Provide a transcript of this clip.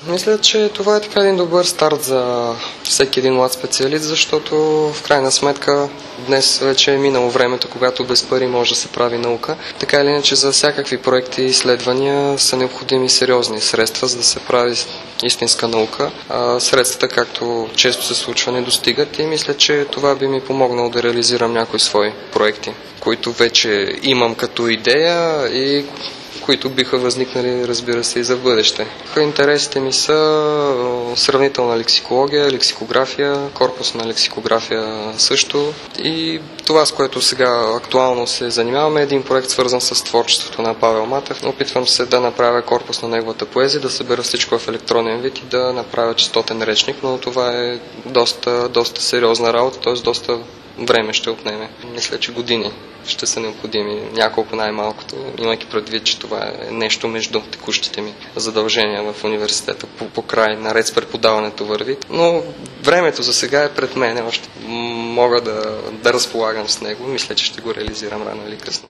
Мисля, че това е така един добър старт за всеки един млад специалист, защото в крайна сметка днес вече е минало времето, когато без пари може да се прави наука. Така или иначе за всякакви проекти и изследвания са необходими сериозни средства, за да се прави истинска наука. Средствата, както често се случва, не достигат и мисля, че това би ми помогнало да реализирам някои свои проекти, които вече имам като идея и които биха възникнали, разбира се, и за бъдеще. Интересите ми са сравнителна лексикология, лексикография, корпусна лексикография също. И това, с което сега актуално се занимаваме, е един проект, свързан с творчеството на Павел Матев. Опитвам се да направя корпус на неговата поезия, да събера всичко в електронен вид и да направя честотен речник, но това е доста сериозна работа, т.е. доста време ще отнеме. Мисля, че години ще са необходими, няколко най-малкото, имайки предвид, че това е нещо между текущите ми задължения в университета. По край, наред с преподаването върви. Но времето за сега е пред мен, още мога да разполагам с него. Мисля, че ще го реализирам рано или късно.